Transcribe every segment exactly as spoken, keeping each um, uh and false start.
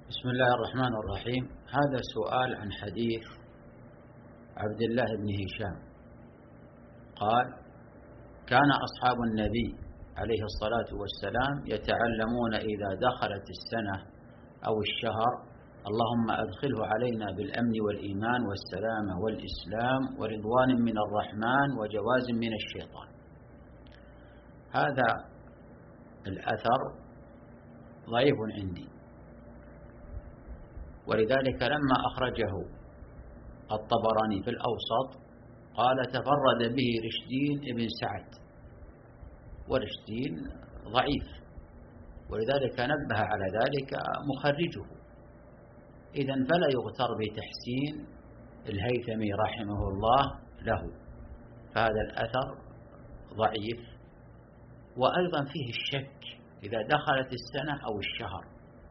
بسم الله الرحمن الرحيم. هذا سؤال عن حديث عبد الله بن هشام قال: كان أصحاب النبي عليه الصلاة والسلام يتعلمون إذا دخلت السنة أو الشهر: اللهم أدخله علينا بالأمن والإيمان والسلامة والإسلام ورضوان من الرحمن وجواز من الشيطان. هذا الأثر ضعيف عندي، ولذلك لما أخرجه الطبراني في الأوسط قال: تفرد به رشدين ابن سعد، ورشدين ضعيف، ولذلك نبه على ذلك مخرجه. إذن فلا يغتر بتحسين الهيثمي رحمه الله له، فهذا الأثر ضعيف. وأيضا فيه الشك إذا دخلت السنة أو الشهر،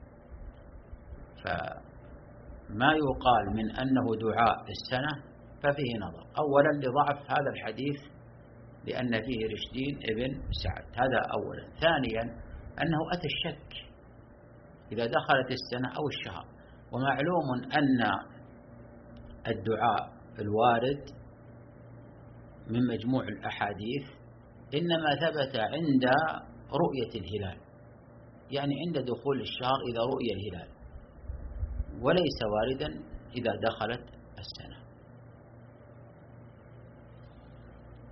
فما يقال من أنه دعاء السنة ففيه نظر. أولا لضعف هذا الحديث لأن فيه رشدين ابن سعد، هذا أولا. ثانيا أنه أتى الشك إذا دخلت السنة أو الشهر، ومعلوم أن الدعاء الوارد من مجموع الأحاديث إنما ثبت عند رؤية الهلال، يعني عند دخول الشهر إذا رؤي الهلال، وليس واردا إذا دخلت السنة.